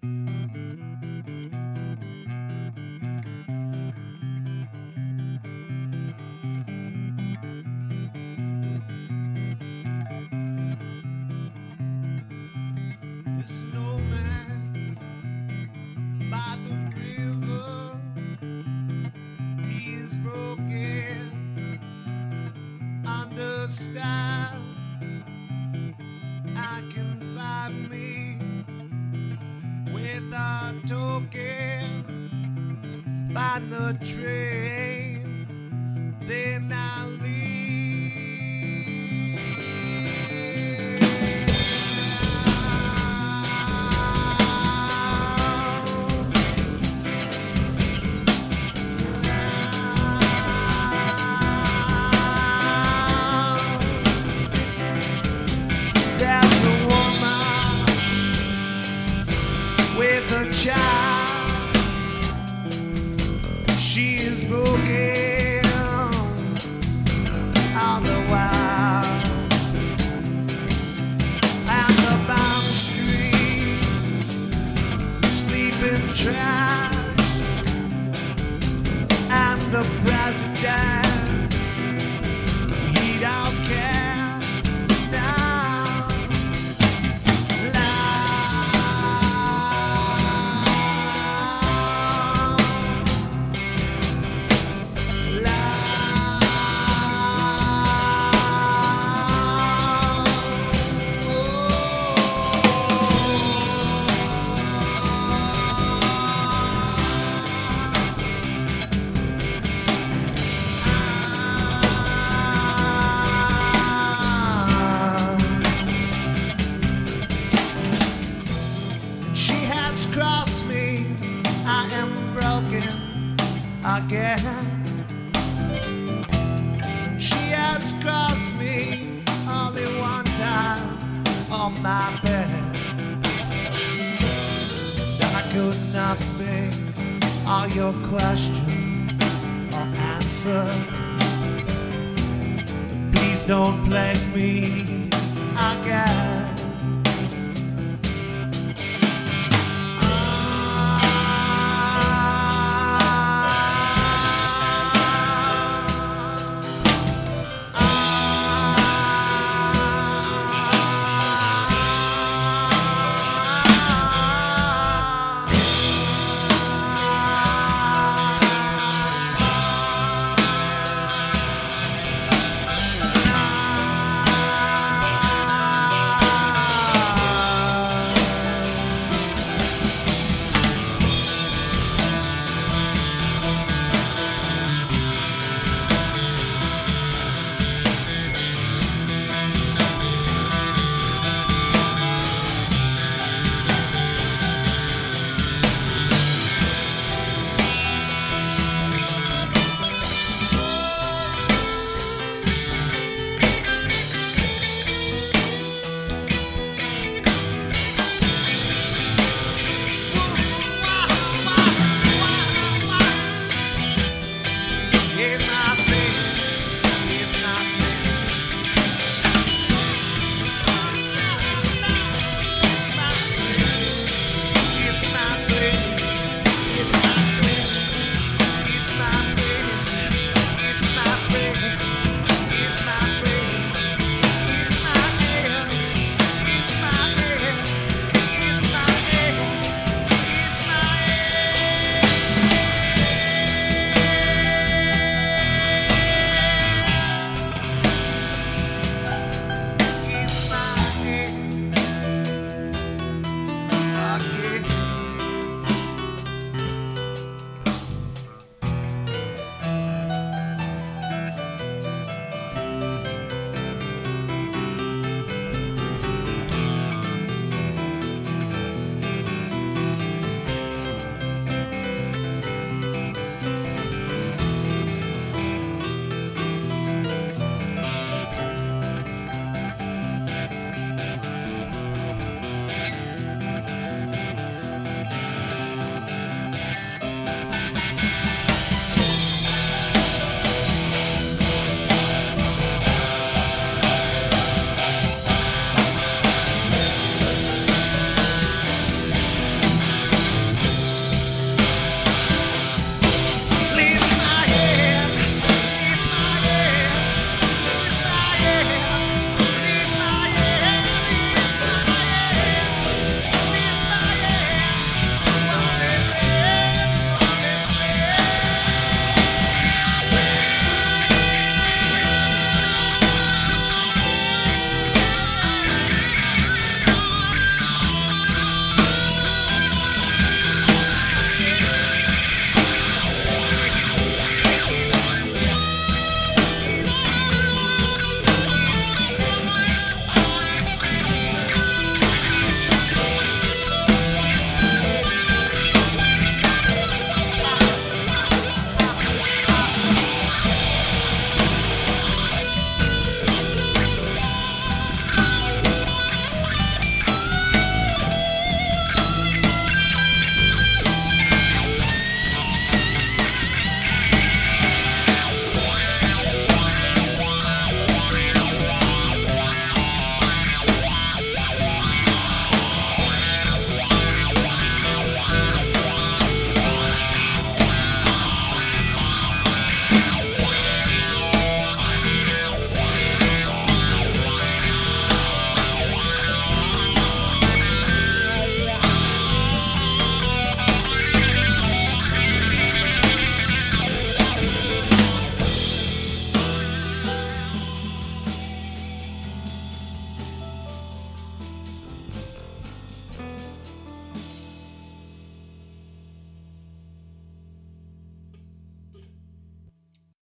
There's an old man by the river. He is broken. Understand, I can find me with a token. Find the train, then I leave. There's a woman with a child. She is broken on the wild, and the bound street, sleeping trash, and the president, he don't care now. She has crossed me, I am broken again. She has crossed me only one time on my bed. And I could not make all your questions or answer. Please don't play me again.